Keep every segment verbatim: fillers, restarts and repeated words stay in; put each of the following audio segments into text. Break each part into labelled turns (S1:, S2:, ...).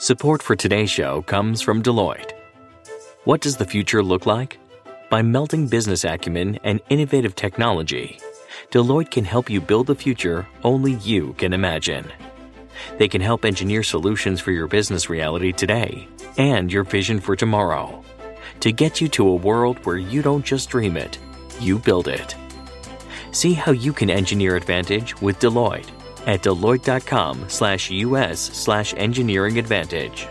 S1: Support for today's show comes from Deloitte. What does the future look like? By melding business acumen and innovative technology, Deloitte can help you build the future only you can imagine. They can help engineer solutions for your business reality today and your vision for tomorrow to get you to a world where you don't just dream it, you build it. See how you can engineer advantage with Deloitte at Deloitte.com slash US slash engineering advantage.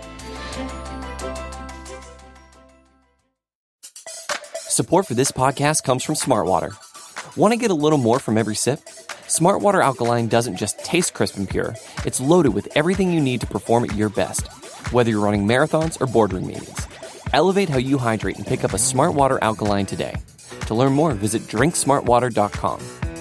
S2: Support for this podcast comes from Smartwater. Want to get a little more from every sip? Smartwater Alkaline doesn't just taste crisp and pure. It's loaded with everything you need to perform at your best, whether you're running marathons or boardroom meetings. Elevate how you hydrate and pick up a Smartwater Alkaline today. To learn more, visit drink smart water dot com.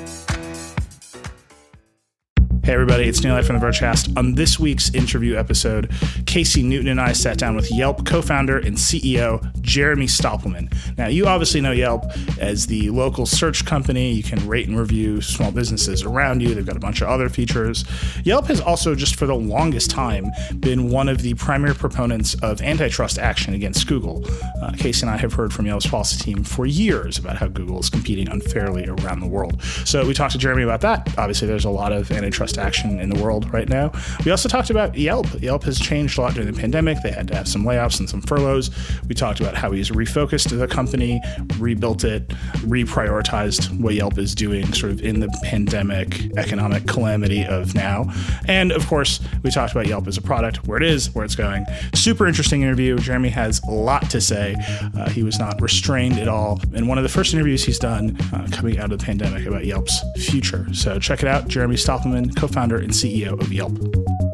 S3: Hey everybody, it's Neil from the Vergecast. On this week's interview episode, Casey Newton and I sat down with Yelp co-founder and C E O Jeremy Stoppelman. Now, you obviously know Yelp as the local search company. You can rate and review small businesses around you. They've got a bunch of other features. Yelp has also, just for the longest time, been one of the primary proponents of antitrust action against Google. Uh, Casey and I have heard from Yelp's policy team for years about how Google is competing unfairly around the world. So we talked to Jeremy about that. Obviously, there's a lot of antitrust action in the world right now. We also talked about Yelp. Yelp has changed a lot during the pandemic. They had to have some layoffs and some furloughs. We talked about how he's refocused the company, rebuilt it, reprioritized what Yelp is doing sort of in the pandemic economic calamity of now. And of course, we talked about Yelp as a product, where it is, where it's going. Super interesting interview. Jeremy has a lot to say. Uh, he was not restrained at all. And one of the first interviews he's done uh, coming out of the pandemic about Yelp's future. So check it out. Jeremy Stoppelman, co-founder and C E O of Yelp.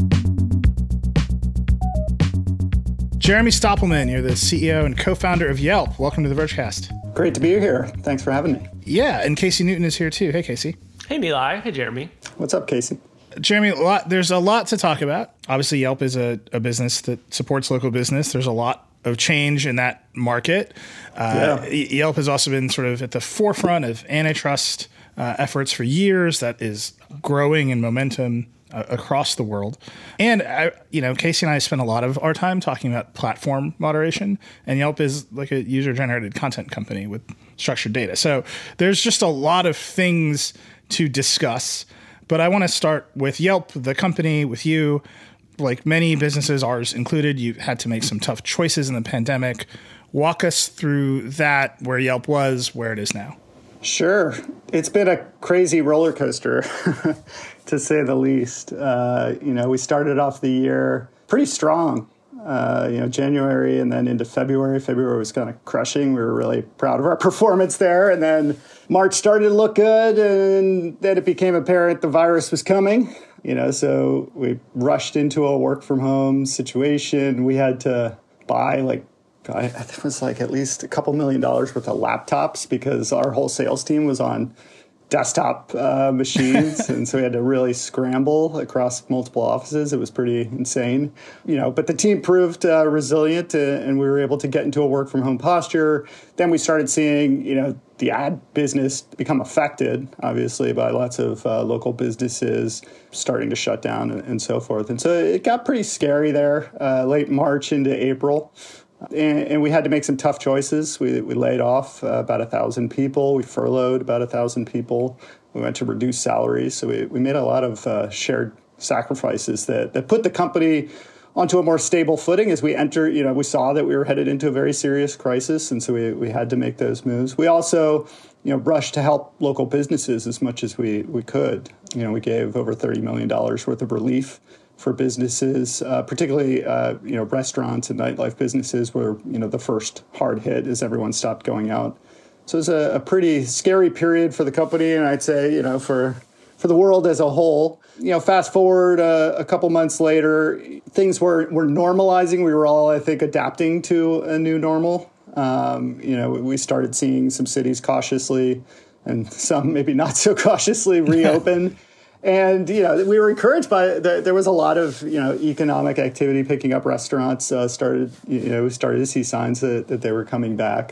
S3: Jeremy Stoppelman, you're the C E O and co-founder of Yelp. Welcome to the Vergecast.
S4: Great to be here. Thanks for having me.
S3: Yeah, and Casey Newton is here too. Hey, Casey.
S5: Hey, Neil. Hey, Jeremy.
S4: What's up, Casey?
S3: Jeremy, a lot, there's a lot to talk about. Obviously, Yelp is a, a business that supports local business. There's a lot of change in that market. Uh, yeah. Yelp has also been sort of at the forefront of antitrust uh, efforts for years. That is growing in momentum uh, across the world. And, I, you know, Casey and I spend a lot of our time talking about platform moderation, and Yelp is like a user-generated content company with structured data. So there's just a lot of things to discuss. But I want to start with Yelp, the company, with you. Like many businesses, ours included, you had to make some tough choices in the pandemic. Walk us through that, where Yelp was, where it is now.
S4: Sure. It's been a crazy roller coaster, to say the least. Uh, you know, we started off the year pretty strong. Uh, you know, January and then into February. February was kind of crushing. We were really proud of our performance there. And then March started to look good, and then it became apparent the virus was coming. You know, so we rushed into a work from home situation. We had to buy like, I think it was like at least a couple million dollars worth of laptops because our whole sales team was on desktop uh, machines. And so we had to really scramble across multiple offices. It was pretty insane, you know, but the team proved uh, resilient uh, and we were able to get into a work from home posture. Then we started seeing, you know, the ad business become affected, obviously, by lots of uh, local businesses starting to shut down and, and so forth. And so it got pretty scary there uh, late March into April. And, and we had to make some tough choices. We, we laid off uh, about a thousand people. We furloughed about a thousand people. We went to reduce salaries. So we, we made a lot of uh, shared sacrifices that, that put the company onto a more stable footing as we enter. You know, we saw that we were headed into a very serious crisis. And so we, we had to make those moves. We also, you know, rushed to help local businesses as much as we, we could. You know, we gave over thirty million dollars worth of relief for businesses, uh, particularly, uh, you know, restaurants and nightlife businesses were, you know, the first hard hit as everyone stopped going out. So it was a, a pretty scary period for the company, and I'd say, you know, for for the world as a whole. You know, fast forward uh, a couple months later, things were, were normalizing. We were all, I think, adapting to a new normal. Um, you know, we started seeing some cities cautiously and some maybe not so cautiously reopen. And, you know, we were encouraged by the, there was a lot of, you know, economic activity picking up. Restaurants uh, started, you know, we started to see signs that, that they were coming back.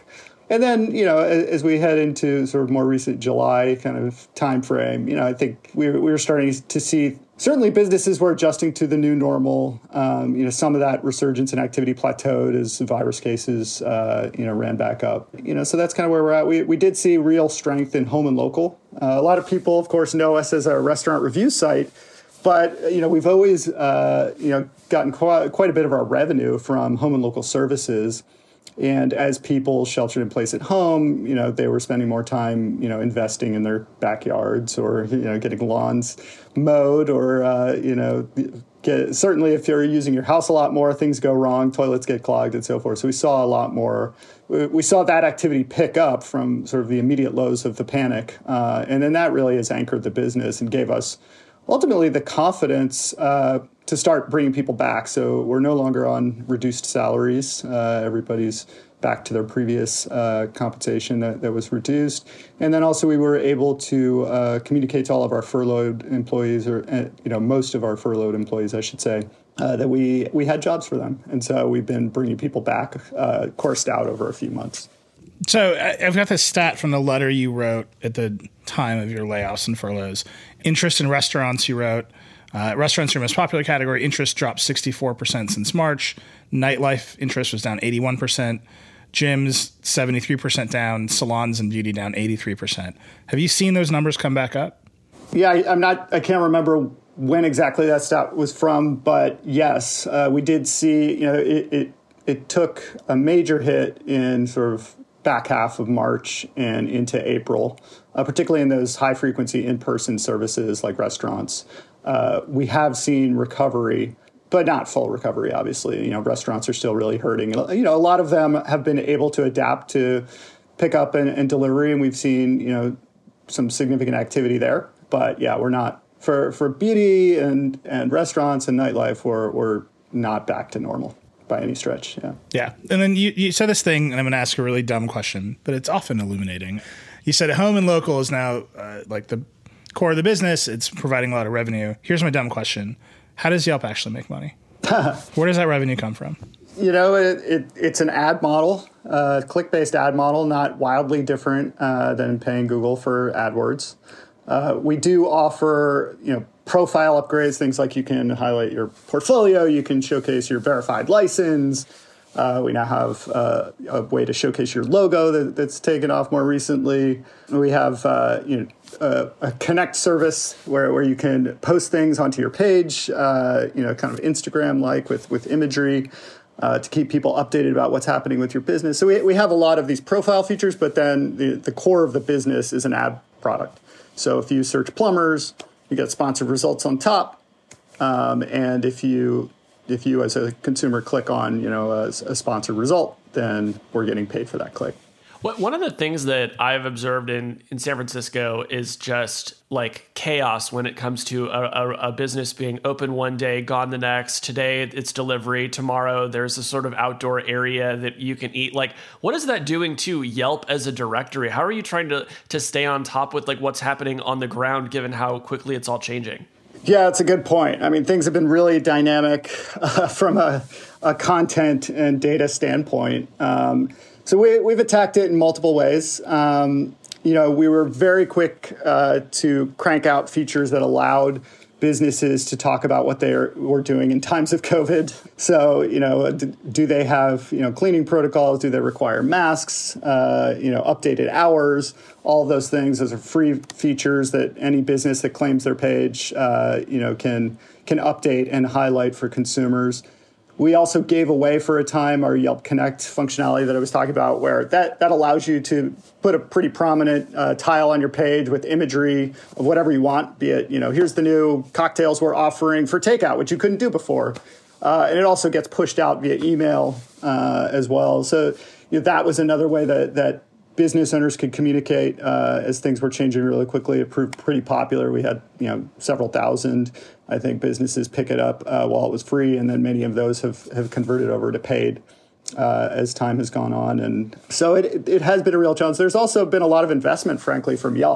S4: And then, you know, as, as we head into sort of more recent July kind of time frame, you know, I think we we were starting to see certainly businesses were adjusting to the new normal. Um, you know, some of that resurgence in activity plateaued as virus cases, uh, you know, ran back up. You know, so that's kind of where we're at. We we did see real strength in home and local. Uh, a lot of people, of course, know us as a restaurant review site. But, you know, we've always, uh, you know, gotten quite, quite a bit of our revenue from home and local services. And as people sheltered in place at home, you know, they were spending more time, you know, investing in their backyards or, you know, getting lawns mowed or, uh, you know, get, certainly if you're using your house a lot more, things go wrong, toilets get clogged and so forth. So we saw a lot more. We saw that activity pick up from sort of the immediate lows of the panic. Uh, and then that really has anchored the business and gave us ultimately the confidence uh, to start bringing people back. So we're no longer on reduced salaries. Uh, everybody's back to their previous uh, compensation that, that was reduced. And then also we were able to uh, communicate to all of our furloughed employees, or uh, you know, most of our furloughed employees, I should say, uh, that we, we had jobs for them. And so we've been bringing people back, uh, coursed out over a few months.
S3: So I've got this stat from the letter you wrote at the time of your layoffs and furloughs. Interest in restaurants, you wrote, uh, restaurants are your most popular category. Interest dropped sixty-four percent since March. Nightlife interest was down eighty-one percent. Gyms, seventy-three percent down. Salons and beauty down eighty-three percent. Have you seen those numbers come back up?
S4: Yeah, I, I'm not, I can't remember when exactly that stat was from, but yes, uh, we did see, you know, it, it, it took a major hit in sort of back half of March and into April, uh, particularly in those high-frequency in-person services like restaurants. Uh, we have seen recovery, but not full recovery, obviously. You know, restaurants are still really hurting. You know, a lot of them have been able to adapt to pickup and, and delivery, and we've seen, you know, some significant activity there. But yeah, we're not, for, for beauty and, and restaurants and nightlife, we're, we're not back to normal by any stretch. Yeah.
S3: Yeah. And then you, you said this thing, and I'm going to ask a really dumb question, but it's often illuminating. You said home and local is now uh, like the core of the business. It's providing a lot of revenue. Here's my dumb question. How does Yelp actually make money? Where does that revenue come from?
S4: You know, it, it, it's an ad model, uh, click-based ad model, not wildly different uh, than paying Google for AdWords. Uh, we do offer, you know, profile upgrades, things like you can highlight your portfolio, you can showcase your verified license. Uh, we now have uh, a way to showcase your logo that, that's taken off more recently. We have uh, you know a, a Connect service where, where you can post things onto your page, uh, you know, kind of Instagram-like with with imagery uh, to keep people updated about what's happening with your business. So we we have a lot of these profile features, but then the, the core of the business is an ad product. So if you search plumbers, you get sponsored results on top, um, and if you if you as a consumer click on you know a, a sponsored result, then we're getting paid for that click.
S5: One of the things that I've observed in, in San Francisco is just like chaos when it comes to a, a, a business being open one day, gone the next. Today it's delivery. Tomorrow there's a sort of outdoor area that you can eat. Like, what is that doing to Yelp as a directory? How are you trying to to stay on top with like what's happening on the ground, given how quickly it's all changing?
S4: Yeah, it's a good point. I mean, things have been really dynamic uh, from a, a content and data standpoint. Um, So we, we've attacked it in multiple ways. Um, you know, we were very quick uh, to crank out features that allowed businesses to talk about what they are, were doing in times of COVID. So, you know, do, do they have, you know, cleaning protocols? Do they require masks? Uh, you know, updated hours? All of those things. Those are free features that any business that claims their page, uh, you know, can can update and highlight for consumers. We also gave away for a time our Yelp Connect functionality that I was talking about, where that, that allows you to put a pretty prominent uh, tile on your page with imagery of whatever you want, be it, you know, here's the new cocktails we're offering for takeout, which you couldn't do before. Uh, and it also gets pushed out via email uh, as well. So you know, that was another way that, that business owners could communicate uh, as things were changing really quickly. It proved pretty popular. We had, you know, several thousand, I think, businesses pick it up uh, while it was free, and then many of those have, have converted over to paid uh, as time has gone on. And so it it has been a real challenge. There's also been a lot of investment, frankly, from Yelp.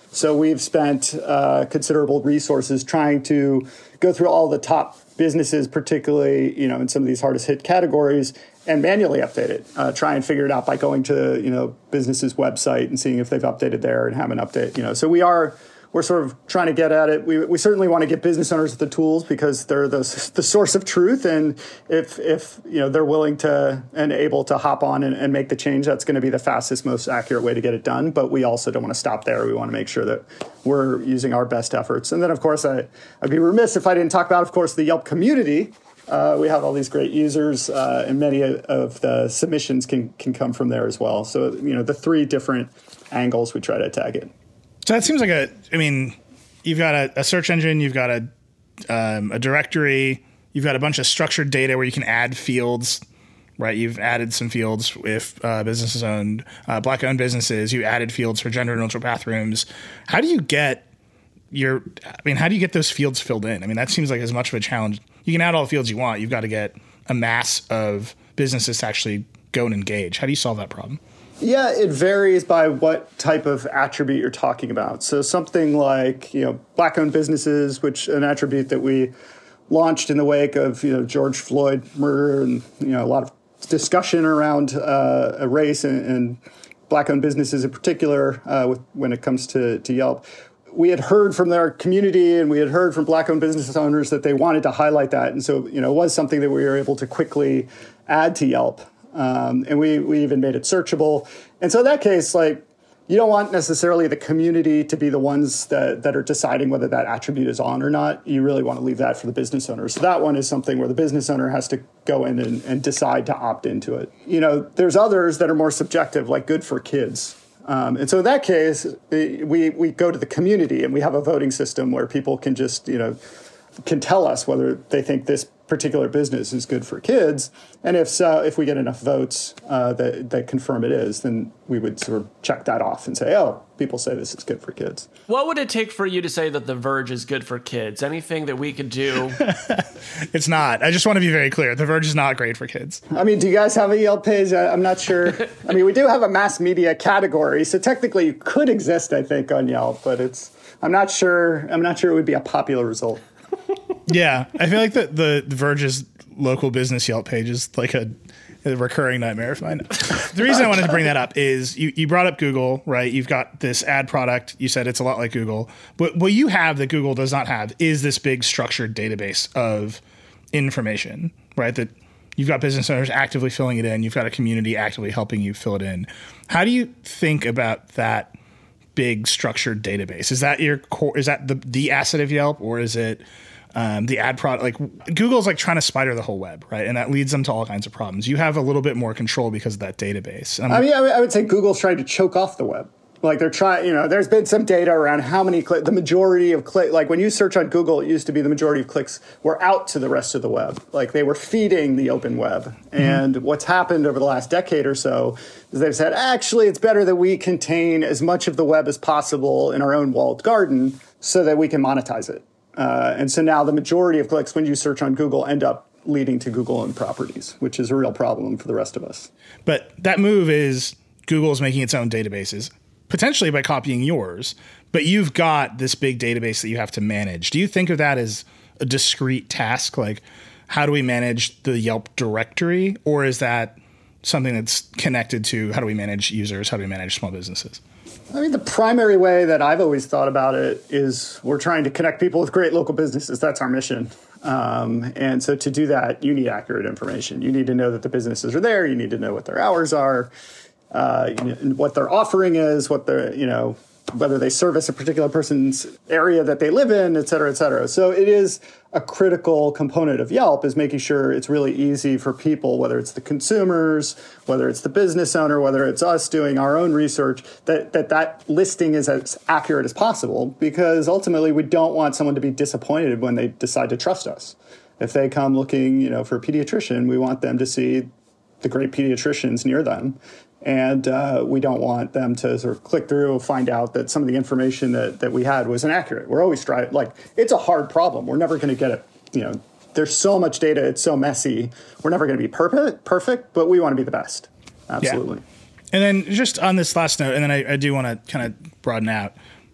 S4: So we've spent uh, considerable resources trying to go through all the top businesses, particularly, you know, in some of these hardest hit categories, and manually update it. Uh, try and figure it out by going to, you know, businesses' website and seeing if they've updated there and have an update. You know, so we are we're sort of trying to get at it. We we certainly want to get business owners the tools because they're the the source of truth, and if if you know they're willing to and able to hop on and, and make the change, that's going to be the fastest, most accurate way to get it done. But we also don't want to stop there. We want to make sure that we're using our best efforts. And then, of course, I, I'd be remiss if I didn't talk about, of course, the Yelp community. Uh, we have all these great users, uh, and many of the submissions can can come from there as well. So, you know, the three different angles we try to attack it.
S3: So that seems like a, I mean, you've got a, a search engine, you've got a um, a directory, you've got a bunch of structured data where you can add fields, right? You've added some fields if uh, businesses owned, uh, black-owned businesses. You added fields for gender-neutral bathrooms. How do you get your, I mean, how do you get those fields filled in? I mean, that seems like as much of a challenge. You can add all the fields you want. You've got to get a mass of businesses to actually go and engage. How do you solve that problem?
S4: Yeah, it varies by what type of attribute you're talking about. So something like, you know, black-owned businesses, which an attribute that we launched in the wake of, you know, George Floyd murder and, you know, a lot of discussion around uh, a race and, and black-owned businesses in particular uh, with, when it comes to, to Yelp. We had heard from their community and we had heard from black-owned business owners that they wanted to highlight that. And so, you know, it was something that we were able to quickly add to Yelp. Um, and we, we even made it searchable. And so in that case, like, you don't want necessarily the community to be the ones that, that are deciding whether that attribute is on or not. You really want to leave that for the business owner. So that one is something where the business owner has to go in and, and decide to opt into it. You know, there's others that are more subjective, like good for kids. Um, and so in that case, we, we go to the community and we have a voting system where people can just, you know, can tell us whether they think this particular business is good for kids. And if so, if we get enough votes uh, that, that confirm it is, then we would sort of check that off and say, oh, people say this is good for kids.
S5: What would it take for you to say that The Verge is good for kids? Anything that we could do?
S3: It's not. I just want to be very clear. The Verge is not great for kids.
S4: I mean, do you guys have a Yelp page? I, I'm not sure. I mean, we do have a mass media category, so technically you could exist, I think, on Yelp, but it's, I'm not sure, I'm not sure it would be a popular result.
S3: Yeah, I feel like the, the, the Verge's local business Yelp page is like a, a recurring nightmare of mine. The reason I wanted to bring that up is you, you brought up Google, right? You've got this ad product. You said it's a lot like Google. But what you have that Google does not have is this big structured database of information, right? That you've got business owners actively filling it in. You've got a community actively helping you fill it in. How do you think about that big structured database? Is that your core? Is that the, the asset of Yelp, or is it um, the ad product? Like Google's like trying to spider the whole web, right? And that leads them to all kinds of problems. You have a little bit more control because of that database. Um,
S4: I mean, I would say Google's trying to choke off the web. Like they're trying, you know, there's been some data around how many, cl- the majority of click, like when you search on Google, it used to be the majority of clicks were out to the rest of the web. Like they were feeding the open web. Mm-hmm. And what's happened over the last decade or so is they've said, actually, it's better that we contain as much of the web as possible in our own walled garden so that we can monetize it. Uh, and so now the majority of clicks when you search on Google end up leading to Google-owned properties, which is a real problem for the rest of us.
S3: But that move is Google's making its own databases, potentially by copying yours, but you've got this big database that you have to manage. Do you think of that as a discrete task? Like, how do we manage the Yelp directory? Or is that something that's connected to how do we manage users? How do we manage small businesses?
S4: I mean, the primary way that I've always thought about it is we're trying to connect people with great local businesses. That's our mission. Um, and so to do that, you need accurate information. You need to know that the businesses are there. You need to know what their hours are. Uh, you know, what their offering is, what they're, you know, whether they service a particular person's area that they live in, et cetera, et cetera. So it is a critical component of Yelp is making sure it's really easy for people, whether it's the consumers, whether it's the business owner, whether it's us doing our own research, that that, that listing is as accurate as possible, because ultimately we don't want someone to be disappointed when they decide to trust us. If they come looking, you know, for a pediatrician, we want them to see the great pediatricians near them. And uh, we don't want them to sort of click through and find out that some of the information that, that we had was inaccurate. We're always trying, like, it's a hard problem. We're never going to get it. You know, there's so much data. It's so messy. We're never going to be perfect, perfect, but we want to be the best. Absolutely.
S3: Yeah. And then just on this last note, and then I, I do want to kind of broaden out.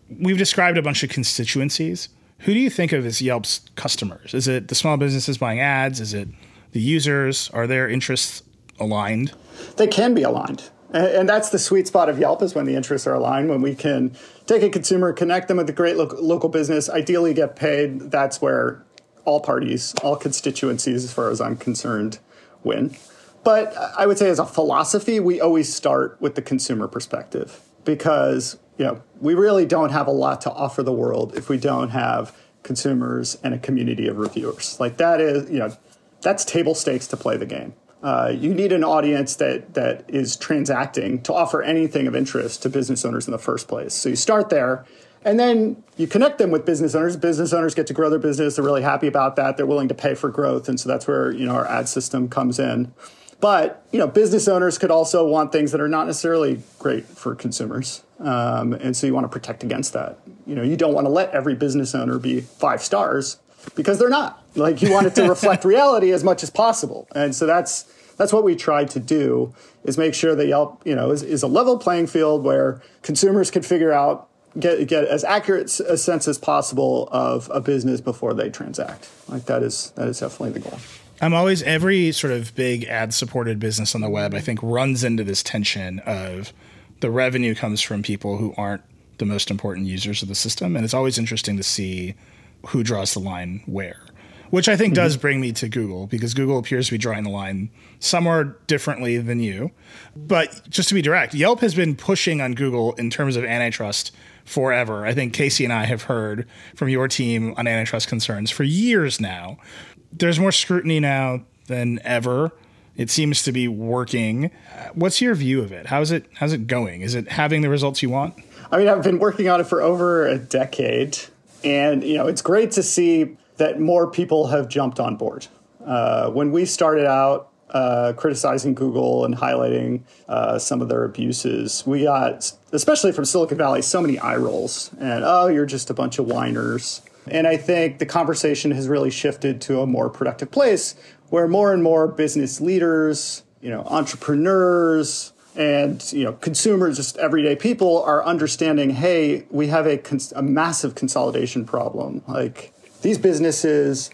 S3: we've described a bunch of constituencies. Who do you think of as Yelp's customers? Is it the small businesses buying ads? Is it the users? Are their interests aligned?
S4: They can be aligned. And that's the sweet spot of Yelp, is when the interests are aligned, when we can take a consumer, connect them with a great lo- local business, ideally get paid. That's where all parties, all constituencies, as far as I'm concerned, win. But I would say as a philosophy, we always start with the consumer perspective, because, you know, we really don't have a lot to offer the world if we don't have consumers and a community of reviewers. Like, that is, you know, that's table stakes to play the game. Uh, you need an audience that that is transacting to offer anything of interest to business owners in the first place. So you start there, and then you connect them with business owners. Business owners get to grow their business. They're really happy about that. They're willing to pay for growth. And so that's where, you know, our ad system comes in. But, you know, business owners could also want things that are not necessarily great for consumers. Um, and so you want to protect against that. You know, you don't want to let every business owner be five stars, because they're not. Like, you want it to reflect reality as much as possible. And so that's that's what we tried to do, is make sure that Yelp, you know, is, is a level playing field where consumers can figure out, get get as accurate a sense as possible of a business before they transact. Like, that is that is definitely the goal.
S3: I'm always, every sort of big ad-supported business on the web, I think, runs into this tension of the revenue comes from people who aren't the most important users of the system. And it's always interesting to see who draws the line where, which I think mm-hmm. does bring me to Google, because Google appears to be drawing the line somewhere differently than you. But just to be direct, Yelp has been pushing on Google in terms of antitrust forever. I think Casey and I have heard from your team on antitrust concerns for years now. There's more scrutiny now than ever. It seems to be working. What's your view of it? How's it how's it going? Is it having the results you want?
S4: I mean, I've been working on it for over a decade, and, you know, it's great to see that more people have jumped on board. Uh, when we started out uh, criticizing Google and highlighting uh, some of their abuses, we got, especially from Silicon Valley, so many eye rolls and, oh, you're just a bunch of whiners. And I think the conversation has really shifted to a more productive place, where more and more business leaders, you know, entrepreneurs, and, you know, consumers, just everyday people, are understanding, hey, we have a, cons- a massive consolidation problem. Like, these businesses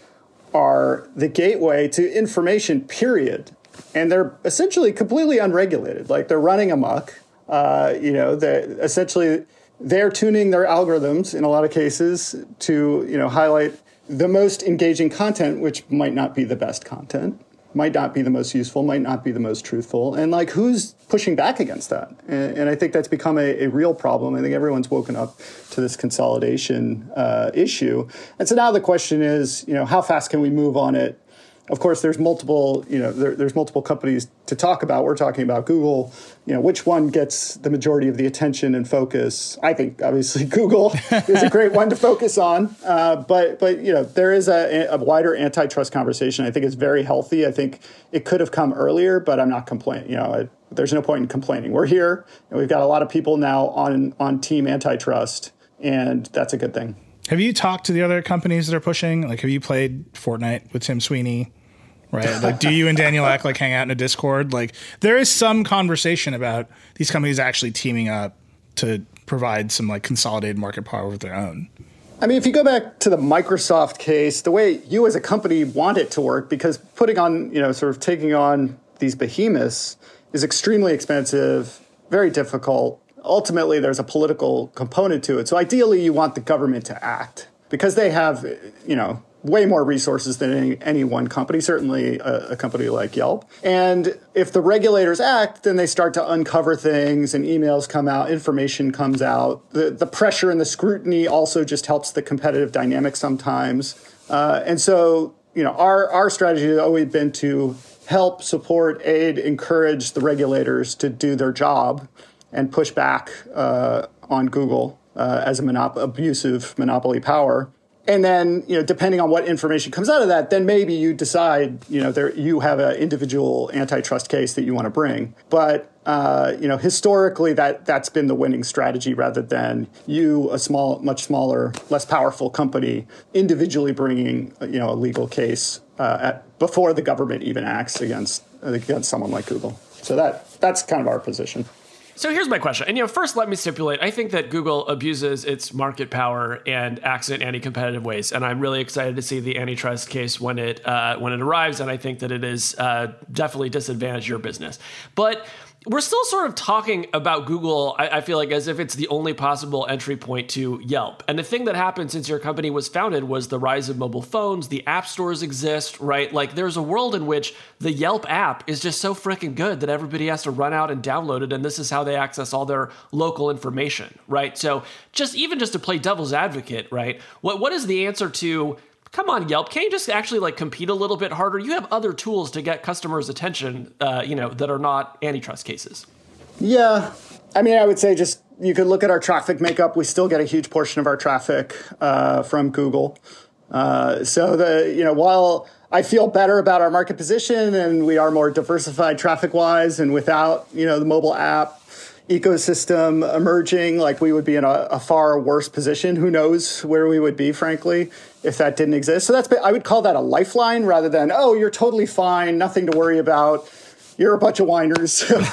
S4: are the gateway to information, period. And they're essentially completely unregulated. Like, they're running amok. Uh, you know, they essentially they're tuning their algorithms in a lot of cases to, you know, highlight the most engaging content, which might not be the best content, might not be the most useful, might not be the most truthful. And, like, who's pushing back against that? And, and I think that's become a, a real problem. I think everyone's woken up to this consolidation uh, issue. And so now the question is, you know, how fast can we move on it? Of course, there's multiple, you know, there, there's multiple companies to talk about. We're talking about Google. You know, which one gets the majority of the attention and focus? I think, obviously, Google is a great one to focus on. Uh, but, but you know, there is a, a wider antitrust conversation. I think it's very healthy. I think it could have come earlier, but I'm not complaining. You know, it, there's no point in complaining. We're here, and we've got a lot of people now on on team antitrust, and that's a good thing.
S3: Have you talked to the other companies that are pushing? Like, have you played Fortnite with Tim Sweeney? Right? Like, do you and Daniel Ek like hang out in a Discord? Like, there is some conversation about these companies actually teaming up to provide some, like, consolidated market power of their own.
S4: I mean, if you go back to the Microsoft case, the way you as a company want it to work, because putting on, you know, sort of taking on these behemoths is extremely expensive, very difficult. Ultimately, there's a political component to it. So ideally, you want the government to act, because they have, you know, way more resources than any, any one company, certainly a, a company like Yelp. And if the regulators act, then they start to uncover things, and emails come out, information comes out. The, the pressure and the scrutiny also just helps the competitive dynamic sometimes. Uh, and so, you know, our, our strategy has always been to help, support, aid, encourage the regulators to do their job and push back uh, on Google uh, as a monop- abusive monopoly power. And then, you know, depending on what information comes out of that, then maybe you decide, you know, there you have an individual antitrust case that you want to bring. But, uh, you know, historically, that, that's been the winning strategy, rather than you, a small, much smaller, less powerful company, individually bringing, you know, a legal case uh, at, before the government even acts against against someone like Google. So that that's kind of our position.
S5: So here's my question. And, you know, first, let me stipulate, I think that Google abuses its market power and acts in anti-competitive ways. And I'm really excited to see the antitrust case when it uh, when it arrives. And I think that it is uh, definitely disadvantaged your business. But we're still sort of talking about Google, I, I feel like, as if it's the only possible entry point to Yelp. And the thing that happened since your company was founded was the rise of mobile phones, the app stores exist, right? Like there's a world in which the Yelp app is just so freaking good that everybody has to run out and download it. And this is how they access all their local information, right? So just even just to play devil's advocate, right? What What is the answer to, come on, Yelp, can't you just actually like compete a little bit harder? You have other tools to get customers' attention, uh, you know, that are not antitrust cases.
S4: Yeah. I mean, I would say just you could look at our traffic makeup. We still get a huge portion of our traffic uh, from Google. Uh, so the, you know, while I feel better about our market position and we are more diversified traffic wise and without, you know, the mobile app ecosystem emerging, like we would be in a, a far worse position. Who knows where we would be, frankly, if that didn't exist. So that's, I would call that a lifeline rather than, oh, you're totally fine, nothing to worry about. You're a bunch of whiners.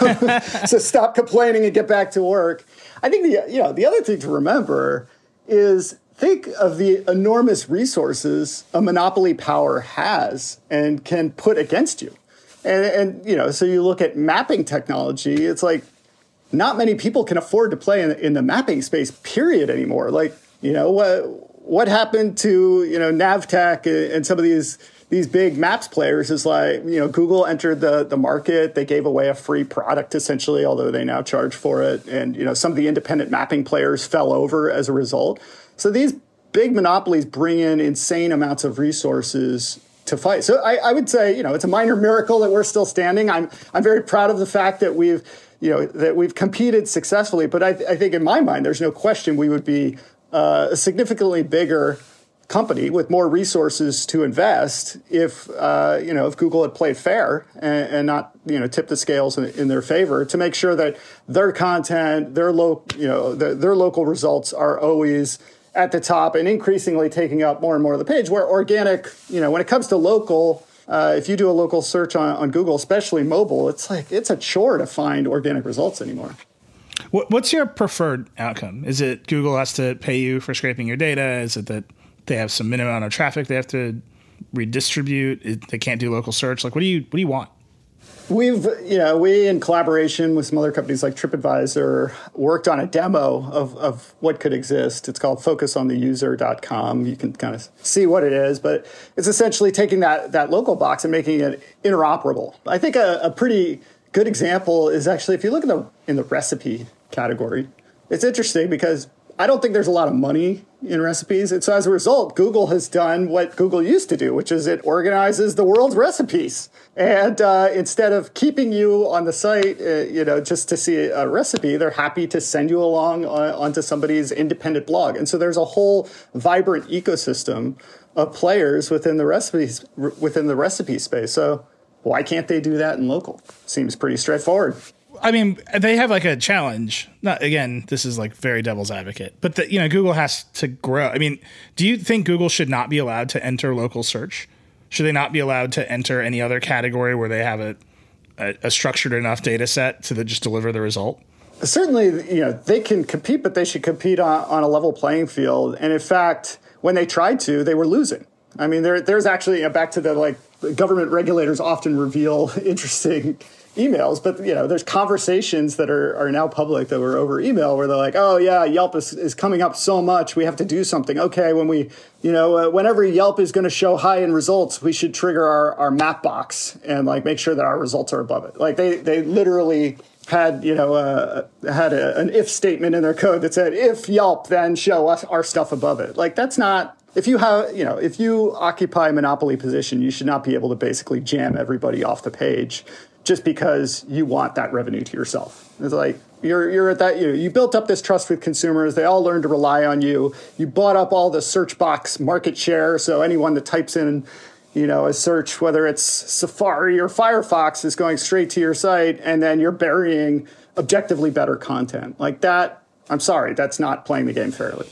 S4: So stop complaining and get back to work. I think the, you know, the other thing to remember is think of the enormous resources a monopoly power has and can put against you. And, and you know, so you look at mapping technology, it's like, not many people can afford to play in, in the mapping space, period, anymore. Like, you know, what what happened to, you know, Navteq and some of these these big maps players is like, you know, Google entered the, the market. They gave away a free product, essentially, although they now charge for it. And, you know, some of the independent mapping players fell over as a result. So these big monopolies bring in insane amounts of resources to fight. So I, I would say, you know, it's a minor miracle that we're still standing. I'm I'm very proud of the fact that we've you know, that we've competed successfully. But I, th- I think in my mind, there's no question we would be uh, a significantly bigger company with more resources to invest if, uh, you know, if Google had played fair and, and not, you know, tipped the scales in, in their favor to make sure that their content, their low, you know, the, their local results are always at the top and increasingly taking up more and more of the page, where organic, you know, when it comes to local, Uh, if you do a local search on, on Google, especially mobile, it's like it's a chore to find organic results anymore.
S3: What, what's your preferred outcome? Is it Google has to pay you for scraping your data? Is it that they have some minimum amount of traffic they have to redistribute? It, they can't do local search? Like, what do you what do you want?
S4: We've, you know, we in collaboration with some other companies like TripAdvisor worked on a demo of, of what could exist. It's called focus on the user dot com. You can kind of see what it is, but it's essentially taking that, that local box and making it interoperable. I think a, a pretty good example is actually, if you look in the, in the recipe category, it's interesting because I don't think there's a lot of money in recipes. And so as a result, Google has done what Google used to do, which is it organizes the world's recipes. And uh, instead of keeping you on the site, uh, you know, just to see a recipe, they're happy to send you along uh, onto somebody's independent blog. And so there's a whole vibrant ecosystem of players within the recipes within the recipe space. So why can't they do that in local? Seems pretty straightforward.
S3: I mean, they have like a challenge. Not again, this is like very devil's advocate, but that, you know, Google has to grow. I mean, do you think Google should not be allowed to enter local search? Should they not be allowed to enter any other category where they have a a, a structured enough data set to the, just deliver the result?
S4: Certainly, you know, they can compete, but they should compete on, on a level playing field. And in fact, when they tried to, they were losing. I mean, there, there's actually, you know, back to the, like, government regulators often reveal interesting emails, but, you know, there's conversations that are, are now public that were over email where they're like, oh, yeah, Yelp is, is coming up so much. We have to do something. Okay, when we, you know, uh, whenever Yelp is going to show high in results, we should trigger our, our map box and, like, make sure that our results are above it. Like, they, they literally had, you know, uh, had a, an if statement in their code that said, if Yelp, then show us our stuff above it. Like, that's not, if you have, you know, if you occupy a monopoly position, you should not be able to basically jam everybody off the page just because you want that revenue to yourself. It's like, you're you're at that, you know, you built up this trust with consumers. They all learned to rely on you. You bought up all the search box market share. So anyone that types in, you know, a search, whether it's Safari or Firefox, is going straight to your site, and then you're burying objectively better content. Like that, I'm sorry, that's not playing the game fairly.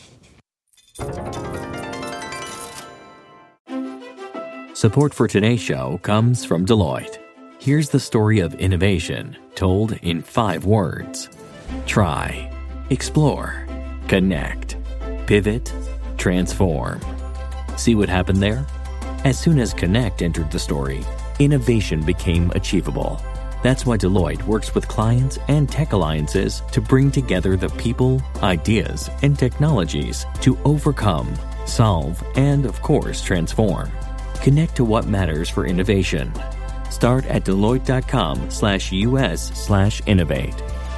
S1: Support for today's show comes from Deloitte. Here's the story of innovation told in five words. Try, explore, connect, pivot, transform. See what happened there? As soon as connect entered the story, innovation became achievable. That's why Deloitte works with clients and tech alliances to bring together the people, ideas, and technologies to overcome, solve, and of course, transform. Connect to what matters for innovation. Start at Deloitte.com slash US slash innovate.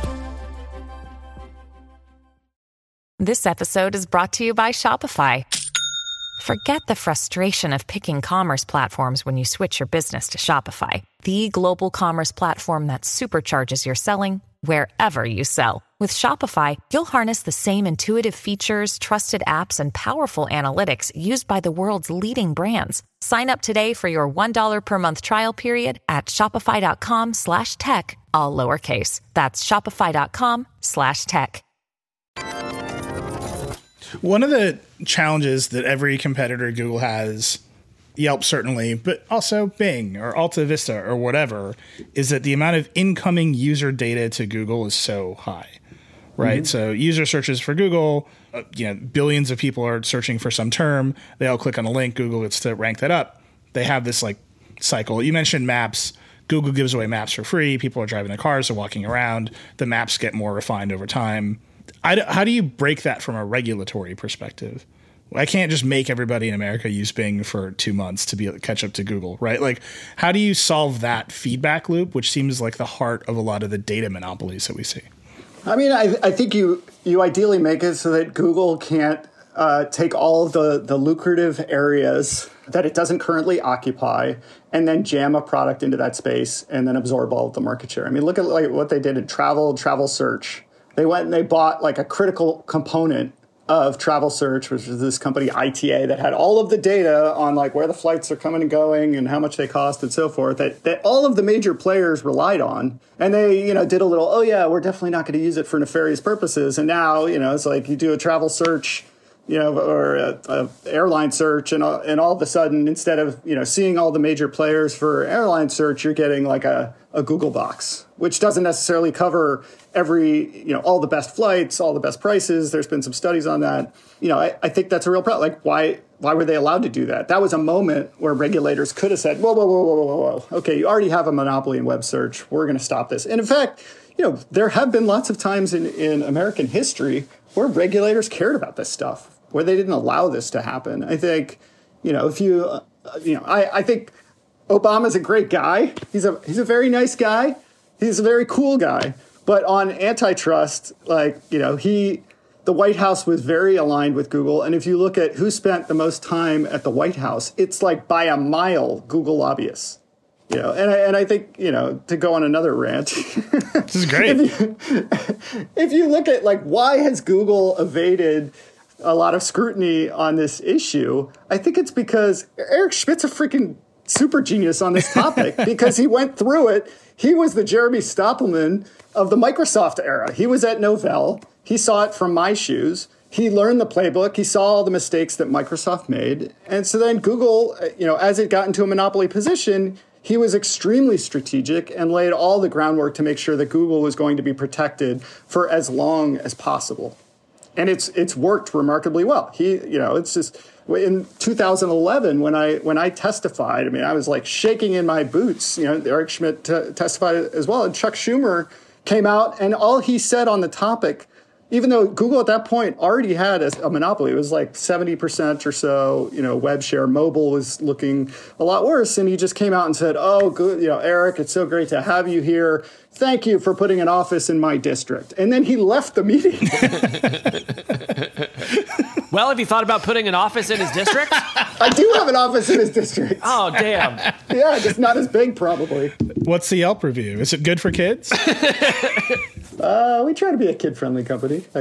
S6: This episode is brought to you by Shopify. Forget the frustration of picking commerce platforms when you switch your business to Shopify, the global commerce platform that supercharges your selling wherever you sell. With Shopify, you'll harness the same intuitive features, trusted apps, and powerful analytics used by the world's leading brands. Sign up today for your one dollar per month trial period at shopify.com slash tech, all lowercase. That's shopify.com slash tech.
S3: One of the challenges that every competitor Google has, Yelp certainly, but also Bing or Alta Vista or whatever, is that the amount of incoming user data to Google is so high, right? Mm-hmm. So user searches for Google, uh, you know, billions of people are searching for some term. They all click on a link. Google gets to rank that up. They have this like cycle. You mentioned maps. Google gives away maps for free. People are driving their cars, they're walking around. The maps get more refined over time. I, how do you break that from a regulatory perspective? I can't just make everybody in America use Bing for two months to be able to catch up to Google, right? Like, how do you solve that feedback loop, which seems like the heart of a lot of the data monopolies that we see?
S4: I mean, I, I think you you ideally make it so that Google can't uh, take all of the, the lucrative areas that it doesn't currently occupy and then jam a product into that space and then absorb all of the market share. I mean, look at like what they did in travel, travel search. They went and they bought like a critical component of travel search, which is this company I T A that had all of the data on like where the flights are coming and going and how much they cost and so forth that, that all of the major players relied on. And they, you know, did a little, oh yeah, we're definitely not going to use it for nefarious purposes. And now, you know, it's like you do a travel search, you know, or a, a airline search, and and all of a sudden, instead of, you know, seeing all the major players for airline search, you're getting like a, a Google box, which doesn't necessarily cover every, you know, all the best flights, all the best prices. There's been some studies on that. You know, I, I think that's a real problem. Like, why why were they allowed to do that? That was a moment where regulators could have said, whoa, whoa, whoa, whoa, whoa, whoa. Okay, you already have a monopoly in web search. We're going to stop this. And in fact, you know, there have been lots of times in, in American history where regulators cared about this stuff, where they didn't allow this to happen. I think, you know, if you, uh, you know, I, I think Obama's a great guy. He's a he's a very nice guy. He's a very cool guy. But on antitrust, like, you know, he, the White House was very aligned with Google. And if you look at who spent the most time at the White House, it's like by a mile Google lobbyists. You know, and I, and I think, you know, to go on another rant.
S3: This is great.
S4: if, you, if you look at, like, why has Google evaded a lot of scrutiny on this issue, I think it's because Eric Schmidt's a freaking super genius on this topic because he went through it. He was the Jeremy Stoppelman of the Microsoft era. He was at Novell. He saw it from my shoes. He learned the playbook. He saw all the mistakes that Microsoft made. And so then Google, you know, as it got into a monopoly position, he was extremely strategic and laid all the groundwork to make sure that Google was going to be protected for as long as possible. And it's it's worked remarkably well. He, you know, it's just in two thousand eleven when I when I testified, I mean, I was like shaking in my boots. You know, Eric Schmidt t- testified as well, and Chuck Schumer came out, and all he said on the topic, even though Google at that point already had a, a monopoly, it was like seventy percent or so, you know, web share. Mobile was looking a lot worse, and he just came out and said, "Oh, good, you know, Eric, it's so great to have you here. Thank you for putting an office in my district." And then he left the meeting.
S5: Well, have you thought about putting an office in his district?
S4: I do have an office in his district.
S5: Oh, damn.
S4: Yeah, just not as big, probably.
S3: What's the Yelp review? Is it good for kids?
S4: uh, we try to be a kid-friendly company, I guess.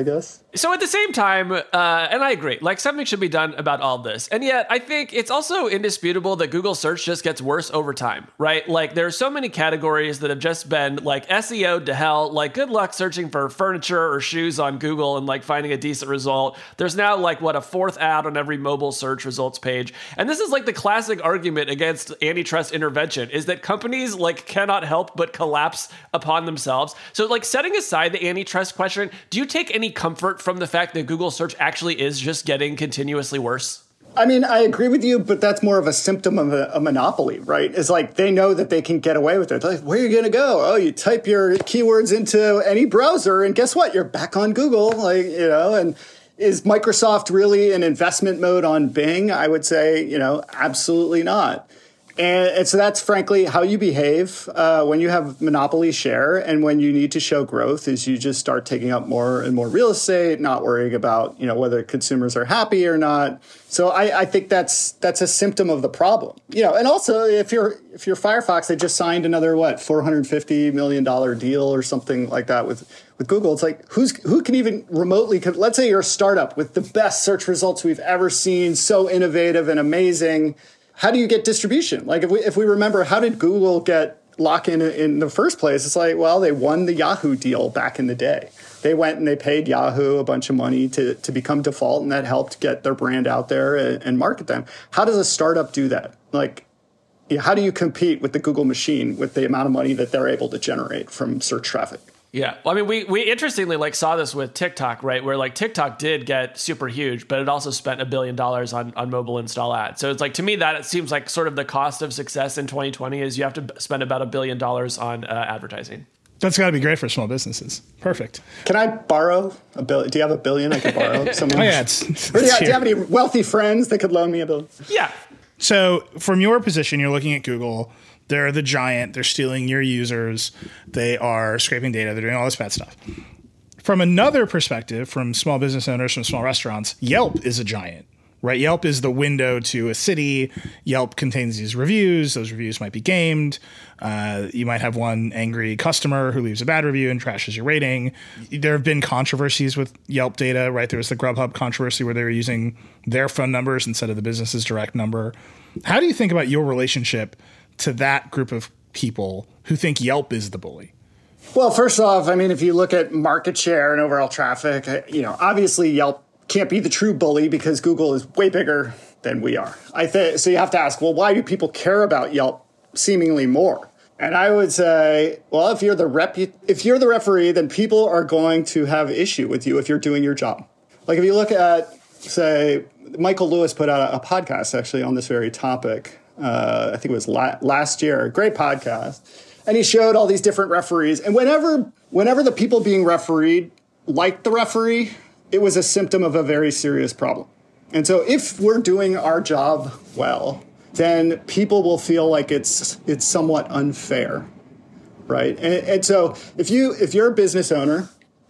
S5: So at the same time, uh, and I agree, like something should be done about all this. And yet I think it's also indisputable that Google search just gets worse over time, right? Like there are so many categories that have just been like S E O'd to hell. Like good luck searching for furniture or shoes on Google and like finding a decent result. There's now like what a fourth ad on every mobile search results page. And this is like the classic argument against antitrust intervention is that companies like cannot help but collapse upon themselves. So like setting aside the antitrust question, do you take any comfort from the fact that Google search actually is just getting continuously worse?
S4: I mean, I agree with you, but that's more of a symptom of a, a monopoly, right? It's like they know that they can get away with it. Like, where are you going to go? Oh, you type your keywords into any browser, and guess what? You're back on Google, like, you know, and is Microsoft really in investment mode on Bing? I would say, you know, absolutely not. And, and so that's frankly how you behave uh, when you have monopoly share and when you need to show growth is you just start taking up more and more real estate, not worrying about, you know, whether consumers are happy or not. So I, I think that's that's a symptom of the problem. You know, and also if you're if you're Firefox, they just signed another, what, four hundred fifty million dollars deal or something like that with, with Google. It's like, who's who can even remotely, let's say you're a startup with the best search results we've ever seen, so innovative and amazing. How do you get distribution? Like if we if we remember, how did Google get lock-in in the first place? It's like, well, they won the Yahoo deal back in the day. They went and they paid Yahoo a bunch of money to, to become default, and that helped get their brand out there and, and market them. How does a startup do that? Like, how do you compete with the Google machine with the amount of money that they're able to generate from search traffic?
S5: Yeah. Well, I mean, we we interestingly like saw this with TikTok, right? Where like TikTok did get super huge, but it also spent a billion dollars on, on mobile install ads. So it's like, to me, that it seems like sort of the cost of success in twenty twenty is you have to spend about a billion dollars on uh, advertising.
S3: That's got to be great for small businesses. Perfect.
S4: Can I borrow a billion? Do you have a billion I could borrow? Someone?
S3: Oh, yeah. It's, it's
S4: or do you, have, do you have any wealthy friends that could loan me a billion?
S5: Yeah.
S3: So from your position, you're looking at Google. They're the giant. They're stealing your users. They are scraping data. They're doing all this bad stuff. From another perspective, from small business owners, from small restaurants, Yelp is a giant, right? Yelp is the window to a city. Yelp contains these reviews. Those reviews might be gamed. Uh, you might have one angry customer who leaves a bad review and trashes your rating. There have been controversies with Yelp data, right? There was the Grubhub controversy where they were using their phone numbers instead of the business's direct number. How do you think about your relationship to that group of people who think Yelp is the bully?
S4: Well, first off, I mean, if you look at market share and overall traffic, you know, obviously Yelp can't be the true bully because Google is way bigger than we are. I think so. You have to ask, well, why do people care about Yelp seemingly more? And I would say, well, if you're the rep, if you're the referee, then people are going to have issue with you if you're doing your job. Like if you look at, say, Michael Lewis put out a, a podcast actually on this very topic. Uh, I think it was la- last year, a great podcast. And he showed all these different referees. And whenever whenever the people being refereed liked the referee, it was a symptom of a very serious problem. And so if we're doing our job well, then people will feel like it's it's somewhat unfair, right? And, and so if you if you're a business owner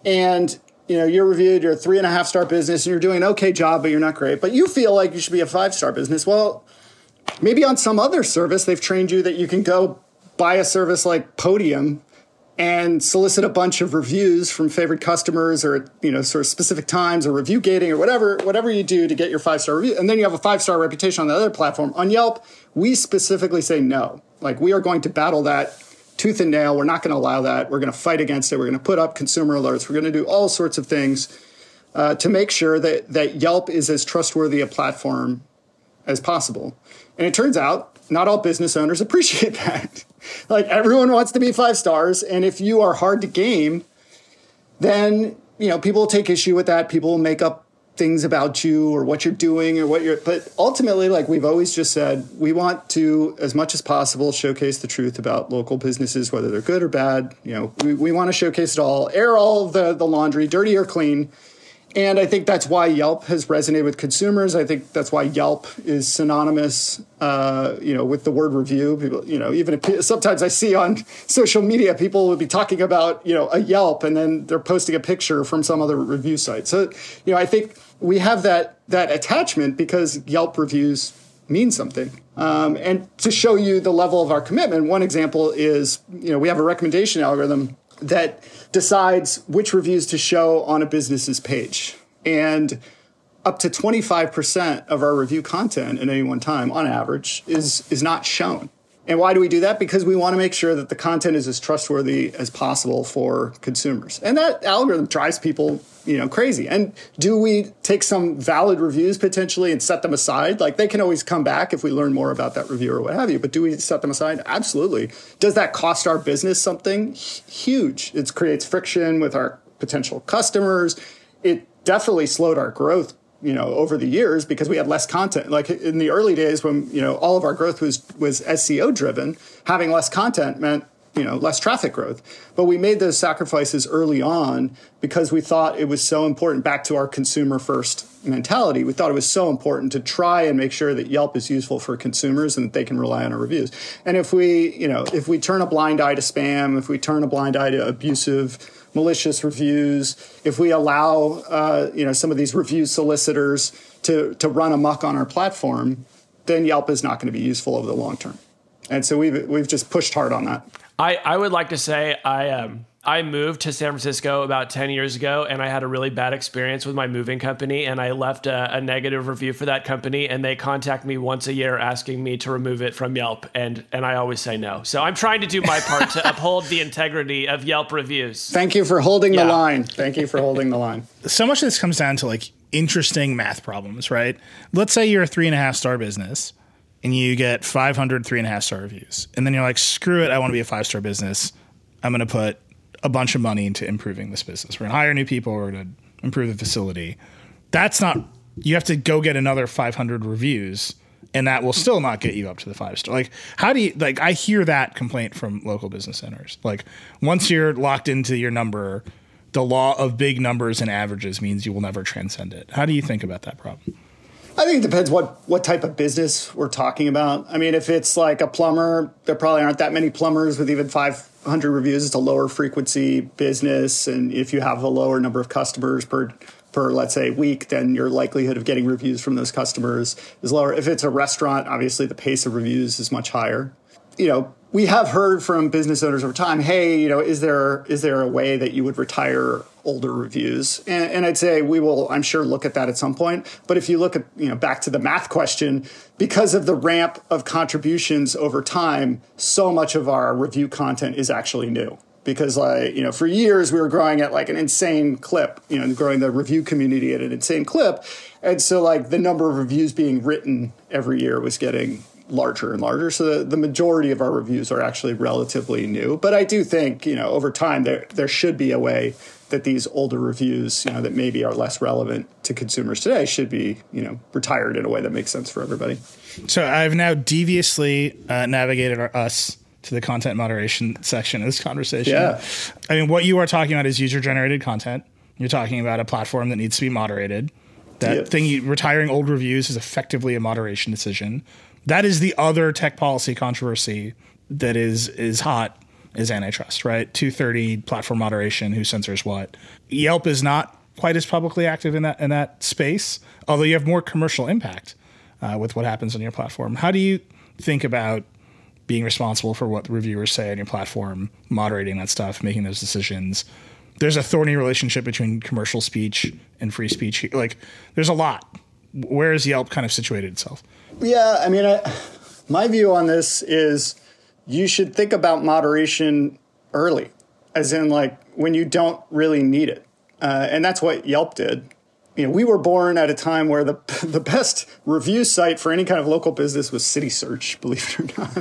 S4: and you know you're reviewed, you're a three and a half star business, and you're doing an okay job, but you're not great, but you feel like you should be a five star business, well, maybe on some other service, they've trained you that you can go buy a service like Podium and solicit a bunch of reviews from favorite customers or, you know, sort of specific times or review gating or whatever, whatever you do to get your five-star review. And then you have a five-star reputation on the other platform. On Yelp, we specifically say no. Like, we are going to battle that tooth and nail. We're not going to allow that. We're going to fight against it. We're going to put up consumer alerts. We're going to do all sorts of things uh, to make sure that, that Yelp is as trustworthy a platform as possible. And it turns out not all business owners appreciate that. Like, everyone wants to be five stars. And if you are hard to game, then, you know, people will take issue with that. People will make up things about you or what you're doing or what you're, but ultimately, like we've always just said, we want to, as much as possible, showcase the truth about local businesses, whether they're good or bad. You know, we, we want to showcase it all, air all the, the laundry, dirty or clean. And I think that's why Yelp has resonated with consumers. I think that's why Yelp is synonymous, uh, you know, with the word review. People, you know, even if sometimes I see on social media, people will be talking about, you know, a Yelp and then they're posting a picture from some other review site. So, you know, I think we have that that attachment because Yelp reviews mean something. Um, and to show you the level of our commitment, one example is, you know, we have a recommendation algorithm that decides which reviews to show on a business's page. And up to twenty-five percent of our review content at any one time, on average, is, is not shown. And why do we do that? Because we want to make sure that the content is as trustworthy as possible for consumers. And that algorithm drives people, you know, crazy. And do we take some valid reviews potentially and set them aside? Like, they can always come back if we learn more about that review or what have you. But do we set them aside? Absolutely. Does that cost our business something? Huge. It creates friction with our potential customers. It definitely slowed our growth, you know, over the years because we had less content. Like in the early days when, you know, all of our growth was, was S E O driven, having less content meant, you know, less traffic growth. But we made those sacrifices early on because we thought it was so important, back to our consumer first mentality. We thought it was so important to try and make sure that Yelp is useful for consumers and that they can rely on our reviews. And if we, you know, if we turn a blind eye to spam, if we turn a blind eye to abusive, malicious reviews, if we allow, uh, you know, some of these review solicitors to, to run amok on our platform, then Yelp is not going to be useful over the long term. And so we've, we've just pushed hard on that.
S5: I, I would like to say I um I moved to San Francisco about ten years ago, and I had a really bad experience with my moving company, and I left a, a negative review for that company, and they contact me once a year asking me to remove it from Yelp, and and I always say no. So I'm trying to do my part to uphold the integrity of Yelp reviews.
S4: Thank you for holding
S5: yeah.
S4: the line. Thank you for holding the line.
S3: So much of this comes down to like interesting math problems, right? Let's say you're a three and a half star business and you get five hundred three and a half star reviews. And then you're like, screw it, I want to be a five star business. I'm going to put a bunch of money into improving this business. We're going to hire new people. We're going to improve the facility. That's not, you have to go get another five hundred reviews, and that will still not get you up to the five star. Like, how do you, like, I hear that complaint from local business owners. Like, once you're locked into your number, the law of big numbers and averages means you will never transcend it. How do you think about that problem?
S4: I think it depends what, what type of business we're talking about. I mean, if it's like a plumber, there probably aren't that many plumbers with even five hundred reviews. It's a lower frequency business. And if you have a lower number of customers per, per let's say, week, then your likelihood of getting reviews from those customers is lower. If it's a restaurant, obviously the pace of reviews is much higher. You know, we have heard from business owners over time, hey, you know, is there is there a way that you would retire older reviews? And, and I'd say we will, I'm sure, look at that at some point. But if you look at, you know, back to the math question, because of the ramp of contributions over time, so much of our review content is actually new. Because, like, you know, for years we were growing at like an insane clip, you know, growing the review community at an insane clip. And so like the number of reviews being written every year was getting larger and larger. So the, the majority of our reviews are actually relatively new. But I do think, you know, over time there there should be a way that these older reviews, you know, that maybe are less relevant to consumers today should be, you know, retired in a way that makes sense for everybody. So
S3: I've now deviously uh, navigated our, us to the content moderation section of this conversation.
S4: Yeah.
S3: I mean, what you are talking about is user-generated content. You're talking about a platform that needs to be moderated. That yep. thing, you, retiring old reviews is effectively a moderation decision. That is the other tech policy controversy that is is hot, is antitrust, right? two thirty platform moderation, who censors what. Yelp is not quite as publicly active in that in that space, although you have more commercial impact uh, with what happens on your platform. How do you think about being responsible for what the reviewers say on your platform, moderating that stuff, making those decisions? There's a thorny relationship between commercial speech and free speech. Like, there's a lot. Where is Yelp kind of situated itself?
S4: Yeah, I mean, I, my view on this is you should think about moderation early, as in like when you don't really need it. Uh, and that's what Yelp did. You know, we were born at a time where the the best review site for any kind of local business was City Search, believe it or not.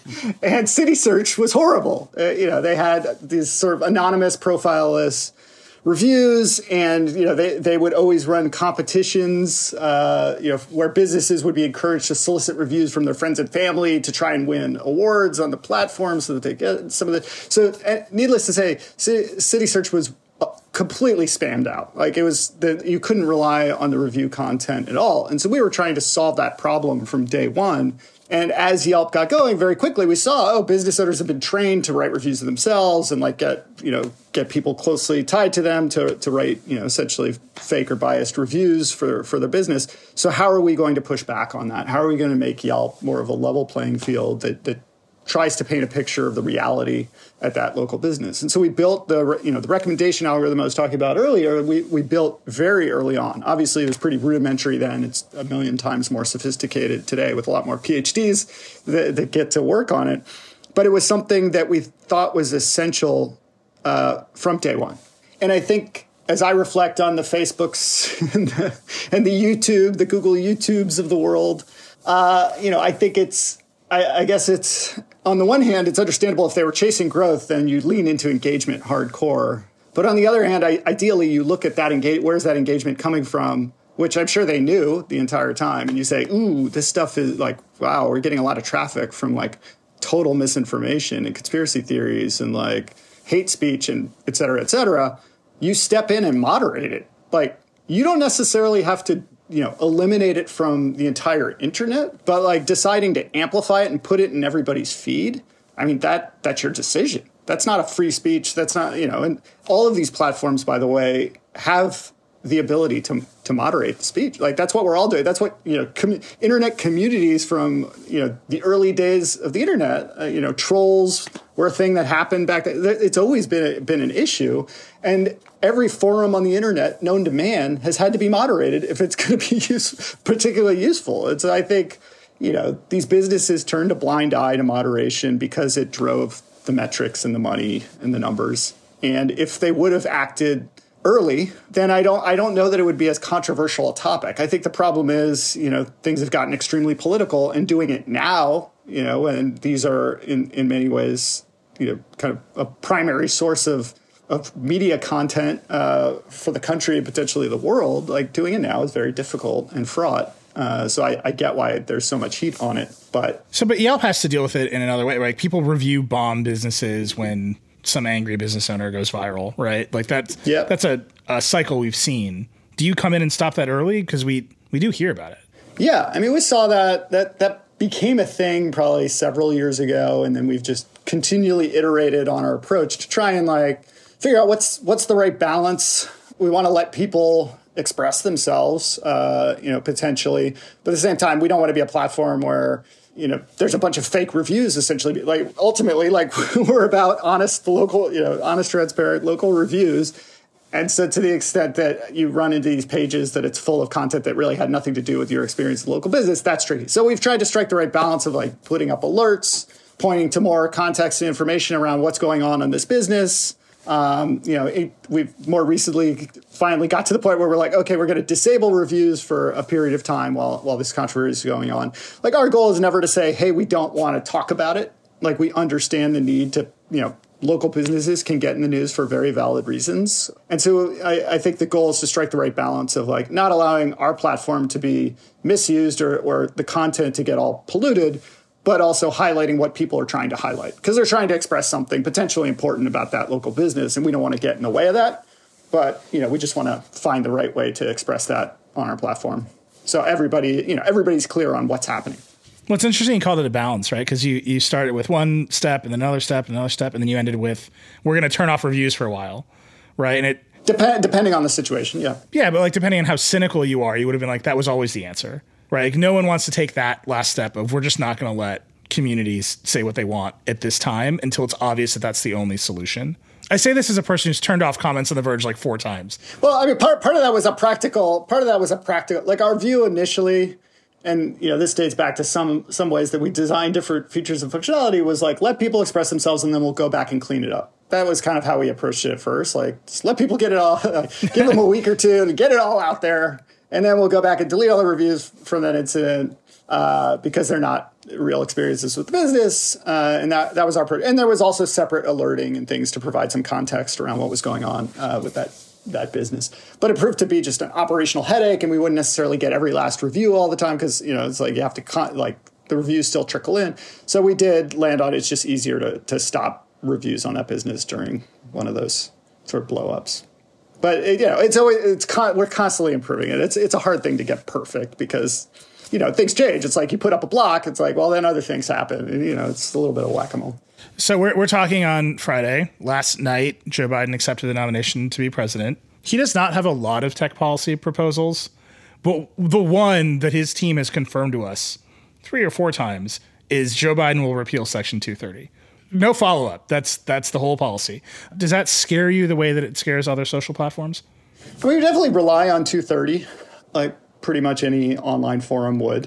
S4: And City Search was horrible. Uh, you know, they had these sort of anonymous, profile-less reviews, and you know they, they would always run competitions, uh, you know, where businesses would be encouraged to solicit reviews from their friends and family to try and win awards on the platform, so that they get some of the. So, uh, needless to say, City Search was completely spammed out. Like it was that you couldn't rely on the review content at all, and so we were trying to solve that problem from day one. And as Yelp got going, very quickly we saw, oh, business owners have been trained to write reviews of themselves and like get, you know, get people closely tied to them to, to write, you know, essentially fake or biased reviews for, for their business. So how are we going to push back on that? How are we going to make Yelp more of a level playing field that, that tries to paint a picture of the reality at that local business. And so we built the, you know, the recommendation algorithm I was talking about earlier, we, we built very early on. Obviously, it was pretty rudimentary then. It's a million times more sophisticated today with a lot more PhDs that, that get to work on it. But it was something that we thought was essential uh, from day one. And I think as I reflect on the Facebooks and the, and the YouTube, the Google YouTubes of the world, uh, you know, I think it's, I, I guess it's, on the one hand, it's understandable if they were chasing growth, then you lean into engagement hardcore. But on the other hand, I, ideally, you look at that engage, where's that engagement coming from, which I'm sure they knew the entire time. And you say, ooh, this stuff is like, wow, we're getting a lot of traffic from like total misinformation and conspiracy theories and like hate speech and et cetera, et cetera. You step in and moderate it. Like, you don't necessarily have to, you know, eliminate it from the entire internet, but like deciding to amplify it and put it in everybody's feed, I mean, that that's your decision. That's not a free speech. That's not, you know, and all of these platforms, by the way, have the ability to to moderate the speech. Like, that's what we're all doing. That's what, you know, com- internet communities from, you know, the early days of the internet, uh, you know, trolls were a thing that happened back then. It's always been a, been an issue. And every forum on the internet known to man has had to be moderated if it's going to be use, particularly useful. It's, I think, you know, these businesses turned a blind eye to moderation because it drove the metrics and the money and the numbers. And if they would have acted early, then I don't I don't know that it would be as controversial a topic. I think the problem is, you know, things have gotten extremely political, and doing it now, you know, and these are in, in many ways, you know, kind of a primary source of of media content uh, for the country and potentially the world. Like, doing it now is very difficult and fraught. Uh, so I, I get why there's so much heat on it. But
S3: so, but Yelp has to deal with it in another way, right? People review bomb businesses when some angry business owner goes viral, right? Like that's
S4: yeah.
S3: that's a, a cycle we've seen. Do you come in and stop that early? Because we we do hear about it.
S4: Yeah, I mean, we saw that that that became a thing probably several years ago, and then we've just continually iterated on our approach to try and like figure out what's what's the right balance. We want to let people express themselves, uh, you know, potentially, but at the same time, we don't want to be a platform where, you know, there's a bunch of fake reviews, essentially. Like, ultimately, like, we're about honest local, you know, honest, transparent local reviews. And so to the extent that you run into these pages that it's full of content that really had nothing to do with your experience in local business, that's tricky. So we've tried to strike the right balance of like putting up alerts, pointing to more context and information around what's going on in this business. Um, you know, it, we've more recently finally got to the point where we're like, okay, we're going to disable reviews for a period of time while while this controversy is going on. Like, our goal is never to say, hey, we don't want to talk about it. Like, we understand the need to, you know, local businesses can get in the news for very valid reasons. And so I, I think the goal is to strike the right balance of like not allowing our platform to be misused or, or the content to get all polluted, but also highlighting what people are trying to highlight, because they're trying to express something potentially important about that local business, and we don't want to get in the way of that. But, you know, we just want to find the right way to express that on our platform. So everybody, you know, everybody's clear on what's happening.
S3: Well, it's interesting you called it a balance, right? Because you, you started with one step and then another step and another step, and then you ended with, we're going to turn off reviews for a while, right? And it
S4: Dep- depending on the situation, yeah.
S3: Yeah, but like depending on how cynical you are, you would have been like, that was always the answer. Right. Like, no one wants to take that last step of we're just not going to let communities say what they want at this time until it's obvious that that's the only solution. I say this as a person who's turned off comments on The Verge like four times.
S4: Well, I mean, part part of that was a practical part of that was a practical like our view initially. And, you know, this dates back to some some ways that we designed different features and functionality was like, let people express themselves and then we'll go back and clean it up. That was kind of how we approached it at first. Like, just let people get it all, give them a week or two to get it all out there. And then we'll go back and delete all the reviews from that incident uh, because they're not real experiences with the business. Uh, and that, that was our, and there was also separate alerting and things to provide some context around what was going on uh, with that that business. But it proved to be just an operational headache, and we wouldn't necessarily get every last review all the time because, you know, it's like you have to, con- like, the reviews still trickle in. So we did land on it's just easier to, to stop reviews on that business during one of those sort of blow-ups. But, it, you know, it's always, it's con- we're constantly improving it. It's it's a hard thing to get perfect because, you know, things change. It's like you put up a block. It's like, well, then other things happen. And, you know, it's a little bit of whack-a-mole.
S3: So we're we're talking on Friday. Last night, Joe Biden accepted the nomination to be president. He does not have a lot of tech policy proposals, but the one that his team has confirmed to us three or four times is Joe Biden will repeal Section two thirty. No follow-up. That's that's the whole policy. Does that scare you the way that it scares other social platforms?
S4: We would definitely rely on two thirty, like pretty much any online forum would.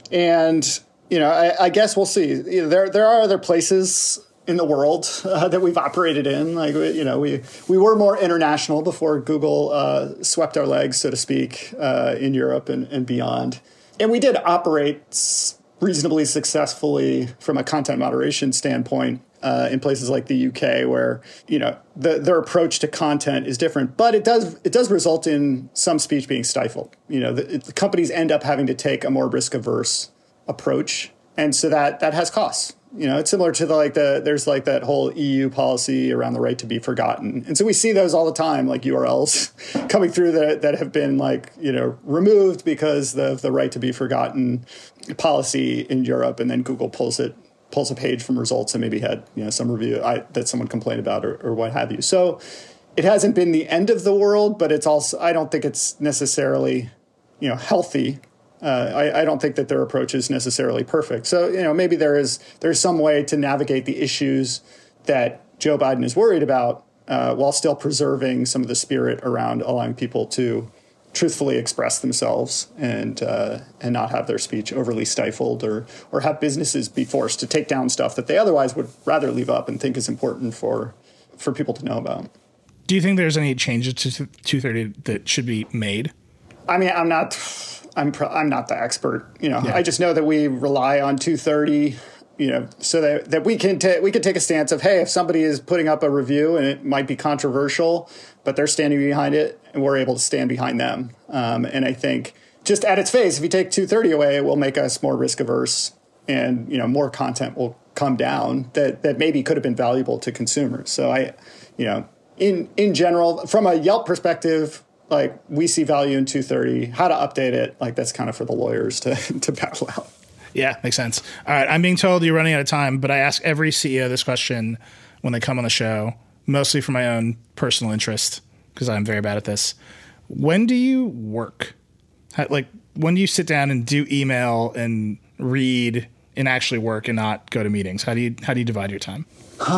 S4: And, you know, I, I guess we'll see. You know, there there are other places in the world uh, that we've operated in. Like, you know, we, we were more international before Google uh, swept our legs, so to speak, uh, in Europe and, and beyond. And we did operate reasonably successfully from a content moderation standpoint uh, in places like the U K, where, you know, the, their approach to content is different. But it does it does result in some speech being stifled. You know, the, the companies end up having to take a more risk-averse approach. And so that that has costs. You know, it's similar to the like the there's like that whole E U policy around the right to be forgotten. And so we see those all the time, like U R Ls coming through that that have been like, you know, removed because of the right to be forgotten policy in Europe. And then Google pulls it, pulls a page from results and maybe had, you know, some review I, that someone complained about or, or what have you. So it hasn't been the end of the world, but it's also, I don't think it's necessarily, you know, healthy. Uh, I, I don't think that their approach is necessarily perfect. So, you know, maybe there is there's some way to navigate the issues that Joe Biden is worried about uh, while still preserving some of the spirit around allowing people to truthfully express themselves and uh, and not have their speech overly stifled or or have businesses be forced to take down stuff that they otherwise would rather leave up and think is important for for people to know about.
S3: Do you think there's any changes to two thirty that should be made?
S4: I mean, I'm not... I'm pro- I'm not the expert, you know.
S3: Yeah.
S4: I just know that we rely on two thirty, you know, so that, that we can ta- we can take a stance of, hey, if somebody is putting up a review and it might be controversial, but they're standing behind it, and we're able to stand behind them. Um, and I think just at its face, if you take two thirty away, it will make us more risk averse, and you know, more content will come down that that maybe could have been valuable to consumers. So I, you know, in in general, from a Yelp perspective, like, we see value in two thirty. How to update it, like, that's kind of for the lawyers to, to battle out.
S3: Yeah, makes sense. All right, I'm being told you're running out of time, but I ask every C E O this question when they come on the show, mostly for my own personal interest, because I'm very bad at this. When do you work? How, like, when do you sit down and do email and read and actually work and not go to meetings? How do you how do you divide your time?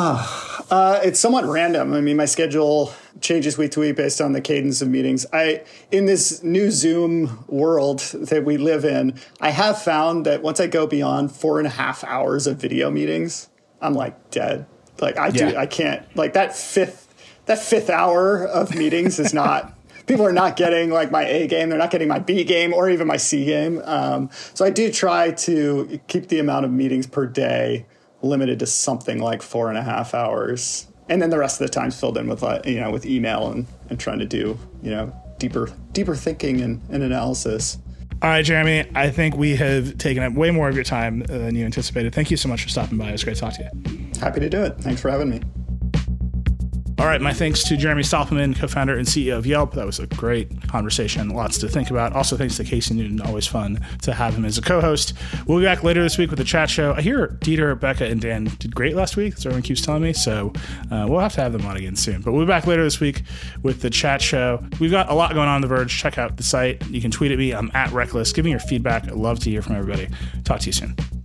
S4: uh, it's somewhat random. I mean, my schedule changes week to week based on the cadence of meetings. I, in this new Zoom world that we live in, I have found that once I go beyond four and a half hours of video meetings, I'm like dead. Like I do,
S3: yeah.
S4: I can't. Like that fifth, that fifth hour of meetings is not. People are not getting like my A game. They're not getting my B game or even my C game. Um, so I do try to keep the amount of meetings per day limited to something like four and a half hours. And then the rest of the time's filled in with, uh, you know, with email and, and trying to do, you know, deeper, deeper thinking and, and analysis.
S3: All right, Jeremy, I think we have taken up way more of your time than you anticipated. Thank you so much for stopping by. It was great to talk to you.
S4: Happy to do it. Thanks for having me.
S3: All right, my thanks to Jeremy Stoppelman, co-founder and C E O of Yelp. That was a great conversation, lots to think about. Also, thanks to Casey Newton. Always fun to have him as a co-host. We'll be back later this week with the chat show. I hear Dieter, Becca, and Dan did great last week. That's what everyone keeps telling me. So uh, we'll have to have them on again soon. But we'll be back later this week with the chat show. We've got a lot going on on The Verge. Check out the site. You can tweet at me. I'm at Reckless. Give me your feedback. I'd love to hear from everybody. Talk to you soon.